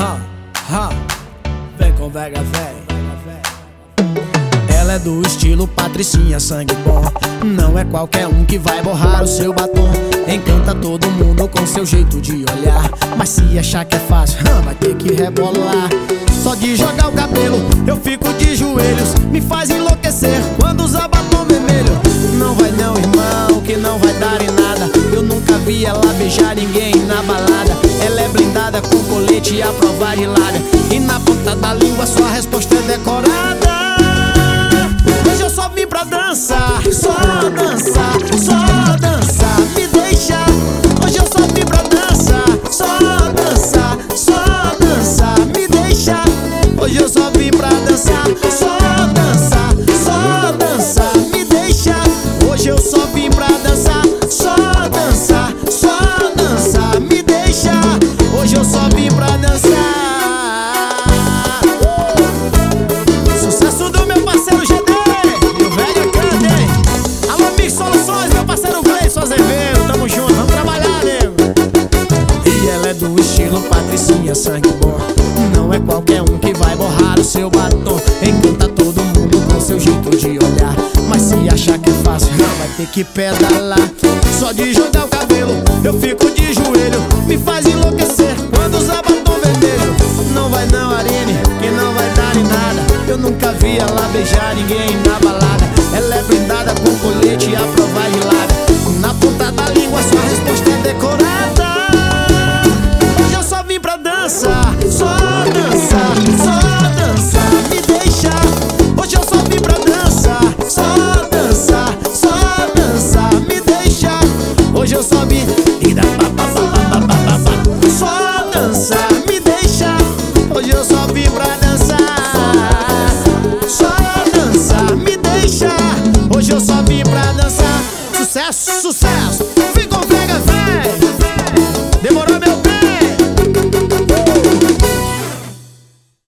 Vem com Vega, vem. Ela é do estilo Patricinha, sangue bom. Não é qualquer um que vai borrar o seu batom. Encanta todo mundo com seu jeito de olhar. Mas se achar que é fácil, vai ter que rebolar. Só de jogar o cabelo eu fico de joelhos. Me faz enlouquecer quando usa batom vermelho. Não vai não, irmão, que não vai dar em nada. Eu nunca vi ela beijar ninguém na balada. Ela é blindada com colete e a prova de lábia. E na ponta da língua sua resposta é decorada. Hoje eu só vim pra dançar, só dançar, só dançar. Me deixa, hoje eu só vim pra dançar, só dançar, só dançar. Me deixa, hoje eu só vim pra dançar, só dançar, só dançar. Me deixa, hoje eu só vim pra dançar, só dançar, só dançar. Me deixa, hoje eu só vim pra dançar. Sucesso do meu parceiro GD, meu velho Cande. Alô, Mix Soluções, meu parceiro Gleison Azevedo. Tamo junto, vamos trabalhar, nego. E ela é do estilo Patricinha, sangue bom. Não é qualquer um que vai borrar o seu batom. Encanta todo mundo com seu jeito de olhar. Mas se achar que é fácil, vai ter que pedalar. Só de jogar o cabelo eu fico de joelho. Me faz enlouquecer quando usa batom vermelho. Não vai não, Arine, que não vai dar em nada. Eu nunca vi ela beijar ninguém na balada. Ela é blindada com colete e a prova de lábia. Na ponta da língua sua resposta é decorada. Hoje eu só vim pra dançar, só dançar, só dançar. Me deixa, hoje eu só vim pra dançar, só dançar, só dançar. Me deixa, hoje eu só vim e dá só dançar. Me deixa, hoje eu só vim pra dançar, só dançar. Me deixa, hoje eu só vim pra dançar. Sucesso, sucesso, vem com Vega, vem.